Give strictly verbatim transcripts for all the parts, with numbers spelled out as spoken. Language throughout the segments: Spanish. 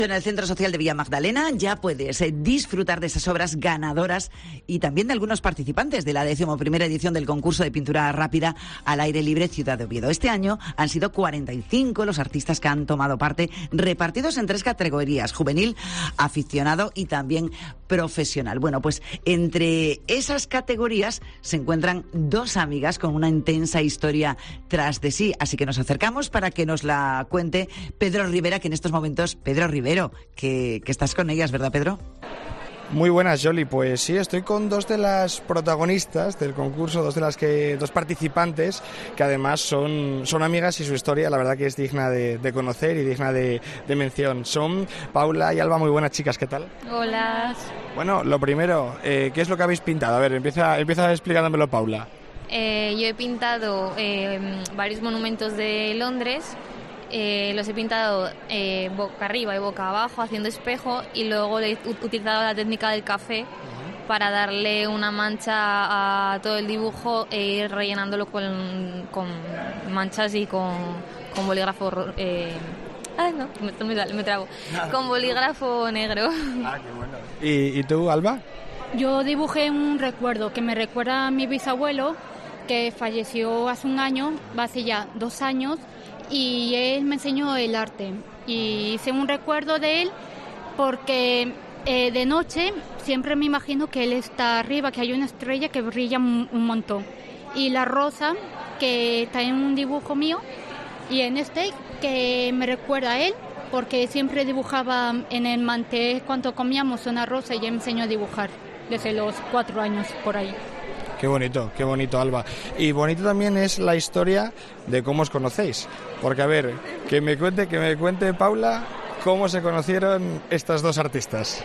En el Centro Social de Villa Magdalena ya puedes eh, disfrutar de esas obras ganadoras y también de algunos participantes de la decimoprimera edición del concurso de pintura rápida al aire libre Ciudad de Oviedo. Este año han sido cuarenta y cinco los artistas que han tomado parte, repartidos en tres categorías: juvenil, aficionado y también profesional. Bueno, pues entre esas categorías se encuentran dos amigas con una intensa historia tras de sí, así que nos acercamos para que nos la cuente Pedro Rivera, que en estos momentos, Pedro Rivera, Que, que estás con ellas, ¿verdad, Pedro? Muy buenas, Yoli. Pues sí, estoy con dos de las protagonistas del concurso, dos de las que dos participantes que además son, son amigas y su historia, la verdad que es digna de, de conocer y digna de, de mención. Son Paula y Alba, muy buenas chicas, ¿qué tal? Hola. Bueno, lo primero, eh, ¿qué es lo que habéis pintado? A ver, empieza, empieza explicándomelo, Paula. Eh, yo he pintado eh, varios monumentos de Londres. Eh, los he pintado eh, boca arriba y boca abajo, haciendo espejo, y luego he utilizado la técnica del café para darle una mancha a todo el dibujo e ir rellenándolo con, con manchas y con, con bolígrafo... Eh, ay, no, me, me, me trago. Con bolígrafo negro. Ah, qué bueno. ¿Y, ¿Y tú, Alba? Yo dibujé un recuerdo que me recuerda a mi bisabuelo, que falleció hace un año, hace ya dos años, y él me enseñó el arte. Y hice un recuerdo de él porque eh, de noche siempre me imagino que él está arriba, que hay una estrella que brilla un, un montón. Y la rosa, que está en un dibujo mío, y en este, que me recuerda a él, porque siempre dibujaba en el mantel cuando comíamos una rosa, y él me enseñó a dibujar desde los cuatro años por ahí. Qué bonito, qué bonito, Alba. Y bonito también es la historia de cómo os conocéis. Porque, a ver, que me cuente, que me cuente Paula, cómo se conocieron estas dos artistas.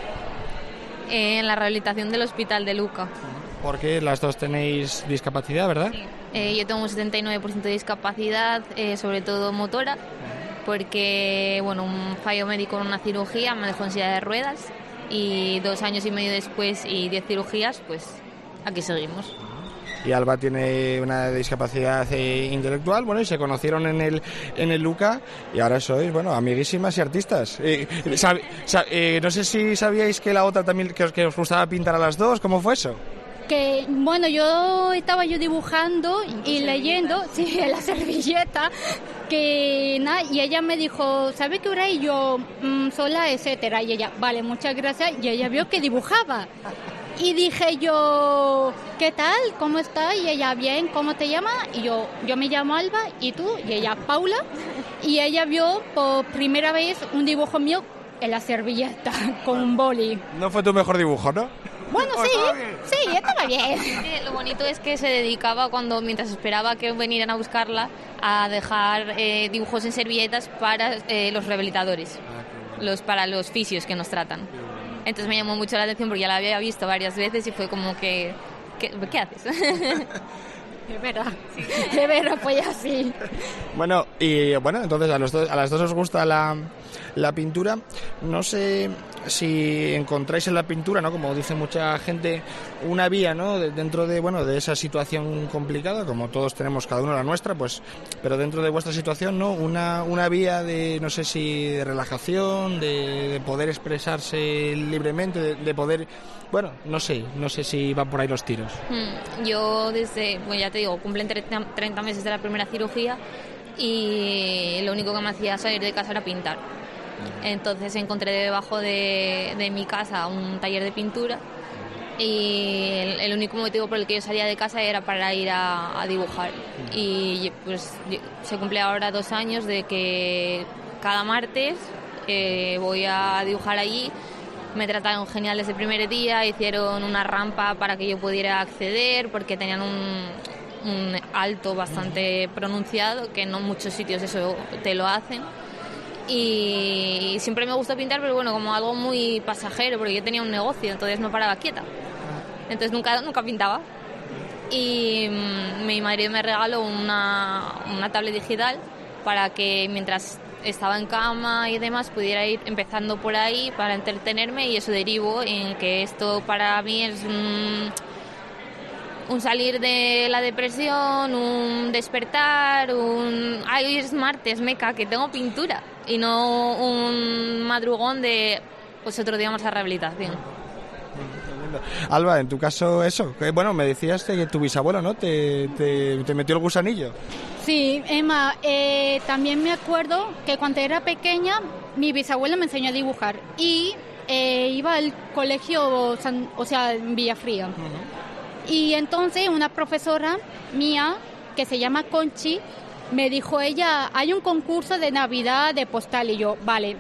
En la rehabilitación del Hospital de Luca. Porque las dos tenéis discapacidad, ¿verdad? Sí. Eh, yo tengo un setenta y nueve por ciento de discapacidad, eh, sobre todo motora, porque, bueno, un fallo médico en una cirugía me dejó en silla de ruedas, y dos años y medio después y diez cirugías, pues aquí seguimos. Y Alba tiene una discapacidad eh, intelectual, bueno, y se conocieron en el en el Luca, y ahora sois, bueno, amiguísimas y artistas. Eh, sab, sab, eh, no sé si sabíais que la otra también, que os, que os gustaba pintar a las dos, ¿cómo fue eso? Que, bueno, yo estaba yo dibujando y leyendo, sí, en la servilleta, que nada, y ella me dijo, ¿sabe qué hora? Y yo, mmm, sola, etcétera, y ella, vale, muchas gracias, y ella vio que dibujaba. Y dije yo, ¿qué tal? ¿Cómo estás? Y ella, bien, ¿cómo te llamas? Y yo, yo me llamo Alba, ¿y tú? Y ella, Paula. Y ella vio por primera vez un dibujo mío en la servilleta, con un boli. No fue tu mejor dibujo, ¿no? Bueno, sí, sí, estaba bien. Lo bonito es que se dedicaba, cuando mientras esperaba que vinieran a buscarla, a dejar eh, dibujos en servilletas para eh, los rehabilitadores, los, para los fisios que nos tratan. Entonces me llamó mucho la atención porque ya la había visto varias veces y fue como que, ¿qué, ¿qué haces? De verdad, de verdad, pues así. Bueno, y bueno, entonces a, los dos, a las dos os gusta la, la pintura. No sé si encontráis en la pintura, ¿no?, como dice mucha gente, una vía, ¿no?, de, dentro de, bueno, de esa situación complicada, como todos tenemos cada uno la nuestra, pues, pero dentro de vuestra situación, ¿no?, una, una vía de, no sé si de relajación, de, de poder expresarse libremente, de, de poder, bueno, no sé, no sé si van por ahí los tiros. Hmm, yo desde, bueno, ya te digo, cumplen treinta meses de la primera cirugía y lo único que me hacía salir de casa era pintar. Entonces encontré debajo de, de mi casa un taller de pintura y el, el único motivo por el que yo salía de casa era para ir a, a dibujar. Y pues se cumple ahora dos años de que cada martes eh, voy a dibujar allí. Me trataron genial desde el primer día, hicieron una rampa para que yo pudiera acceder porque tenían un, un alto bastante pronunciado, que no en muchos sitios eso te lo hacen. Y siempre me gustó pintar, pero bueno, como algo muy pasajero, porque yo tenía un negocio, entonces no paraba quieta. Entonces nunca, nunca pintaba. Y mmm, mi marido me regaló una, una tablet digital para que mientras estaba en cama y demás pudiera ir empezando por ahí para entretenerme, y eso derivó en que esto para mí es un, un salir de la depresión, un despertar, un... Ay, hoy es martes, meca, que tengo pintura. Y no un madrugón de, pues otro día más a rehabilitación. Alba, en tu caso eso, que, bueno, me decías que tu bisabuelo, ¿no? Te, te, te metió el gusanillo. Sí, Emma, eh, también me acuerdo que cuando era pequeña mi bisabuelo me enseñó a dibujar y eh, iba al colegio, San, o sea, en Villafría. Uh-huh. Y entonces una profesora mía, que se llama Conchi, me dijo ella, hay un concurso de Navidad de postal, y yo, vale.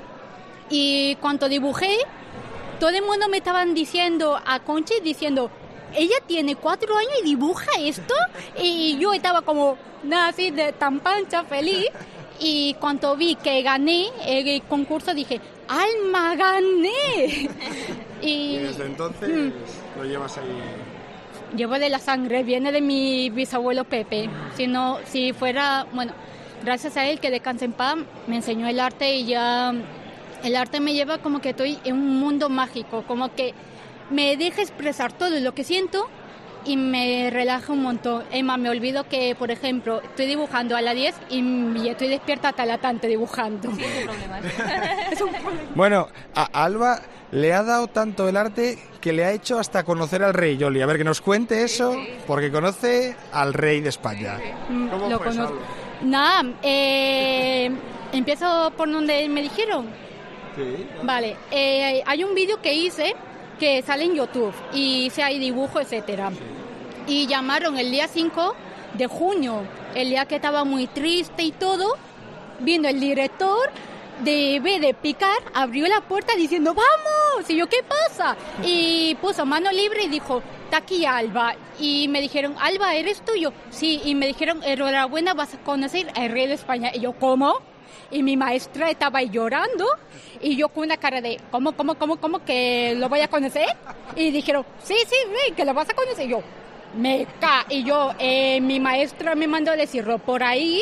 Y cuando dibujé, todo el mundo me estaban diciendo, a Conchi, diciendo, ella tiene cuatro años y dibuja esto. Y yo estaba como, nada, así, de tan pancha, feliz. Y cuando vi que gané el concurso, dije, ¡Alma, gané! y, y desde entonces mm, lo llevas ahí. Llevo de la sangre, viene de mi bisabuelo Pepe. Si no, si fuera, bueno, gracias a él, que descanse en paz, me enseñó el arte y ya... El arte me lleva como que estoy en un mundo mágico, como que me deja expresar todo lo que siento y me relaja un montón. Emma, me olvido que, por ejemplo, estoy dibujando a las diez y estoy despierta hasta la tante dibujando. Sí, es un problema. Es un problema. Bueno, a Alba le ha dado tanto el arte que le ha hecho hasta conocer al rey Yoli. A ver, que nos cuente eso, porque conoce al rey de España. ¿Cómo lo fue eso, conozco. Nada, eh, empiezo por donde me dijeron. Sí. Vale, eh, hay un vídeo que hice que sale en YouTube y hice ahí dibujo, etcétera. Y llamaron el día cinco de junio, el día que estaba muy triste y todo. Vino el director de B de Picar, abrió la puerta diciendo ¡vamos! Y yo, ¿qué pasa? Y puso mano libre y dijo, está aquí Alba. Y me dijeron, Alba, ¿eres tuyo? Sí, y me dijeron, enhorabuena, vas a conocer al rey de España. Y yo, ¿cómo? Y mi maestra estaba ahí llorando y yo con una cara de ¿cómo, cómo, cómo, cómo que lo voy a conocer? Y dijeron, sí, sí, rey, que lo vas a conocer. Y yo, me ca... Y yo, eh, mi maestra me mandó a decirlo por ahí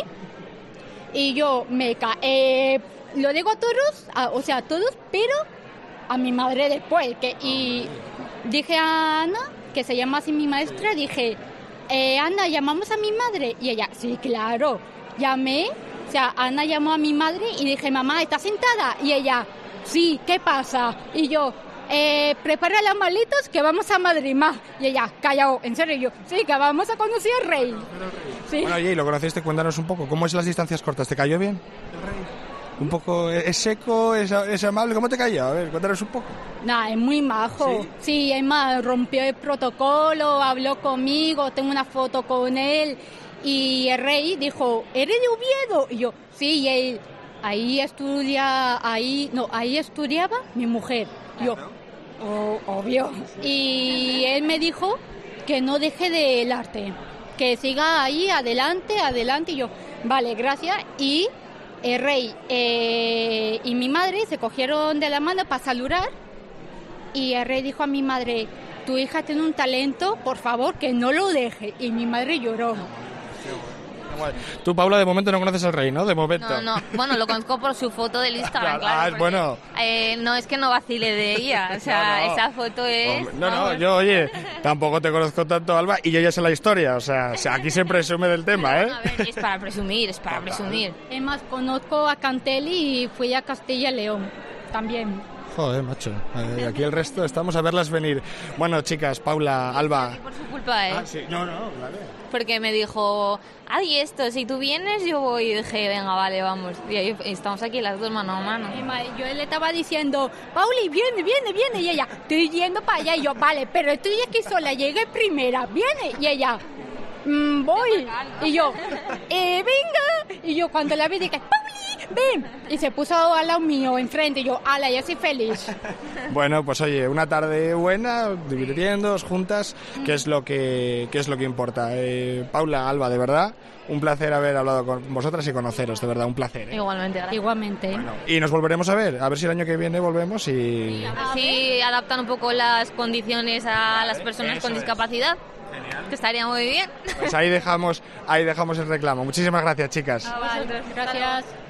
y yo, me ca... Eh, lo digo a todos, a, o sea, a todos, pero a mi madre después. Que, y dije a Ana, que se llama así mi maestra, dije, eh, Ana, ¿llamamos a mi madre? Y ella, sí, claro, llamé. O sea, Ana llamó a mi madre y dije, mamá, ¿estás sentada? Y ella, sí, ¿qué pasa? Y yo, eh, prepara las maletas que vamos a Madrid, ma. Y ella, callao, en serio, y yo, sí, que vamos a conocer al rey. Sí. Bueno, oye, ¿y lo conociste? Cuéntanos un poco, ¿cómo es las distancias cortas? ¿Te cayó bien el rey? Un poco, ¿es seco, es, es amable? ¿Cómo te cayó? A ver, cuéntanos un poco. Nah, es muy majo. Sí, sí, es más, rompió el protocolo, habló conmigo, tengo una foto con él. Y el rey dijo, ¿eres de Oviedo? Y yo, sí, y él, ahí estudia, ahí, no, ahí estudiaba mi mujer. Yo, oh, obvio. Y él me dijo que no deje del arte, que siga ahí adelante, adelante. Y yo, vale, gracias. Y el rey eh, y mi madre se cogieron de la mano para saludar. Y el rey dijo a mi madre, tu hija tiene un talento, por favor, que no lo deje. Y mi madre lloró. Tú, Paula, de momento no conoces al rey, ¿no? De momento. No, no. Bueno, lo conozco por su foto del Instagram, claro. Ah, es bueno. Eh, no es que no vacile de ella, o sea, no, no. Esa foto es... Hombre, no, no, yo, oye, tampoco te conozco tanto, Alba, y yo ya sé la historia, o sea, o sea aquí se presume del tema, ¿eh? A ver, es para presumir, es para presumir. Es más, conozco a Cantelli y fui a Castilla y León, también. Joder, macho, eh, aquí el resto estamos a verlas venir. Bueno, chicas, Paula, Alba... Por su culpa, ¿eh? Ah, sí. No, no, vale. Porque me dijo, ay, esto, si tú vienes, yo voy. Y dije, venga, vale, vamos. Y ahí estamos aquí las dos mano a mano. Yo le estaba diciendo, Pauli, viene, viene, viene. Y ella, estoy yendo para allá. Y yo, vale, pero estoy aquí sola, llegué primera, viene. Y ella, mmm, voy. Y yo, eh, venga. Y yo cuando la vi dije, Pauli, ven. Y se puso al lado mío, enfrente. Y yo, ala, ya soy feliz. Bueno, pues oye, una tarde buena, divirtiéndoos juntas, que es lo que, que es lo que importa. Eh, Paula, Alba, de verdad, un placer haber hablado con vosotras y conoceros, de verdad, un placer. ¿eh? Igualmente, gracias. Igualmente. Bueno, y nos volveremos a ver, a ver si el año que viene volvemos y... Así adaptan un poco las condiciones a las personas con discapacidad. Genial. Que estaría muy bien. Pues ahí dejamos, ahí dejamos el reclamo. Muchísimas gracias, chicas. A vosotros. Gracias.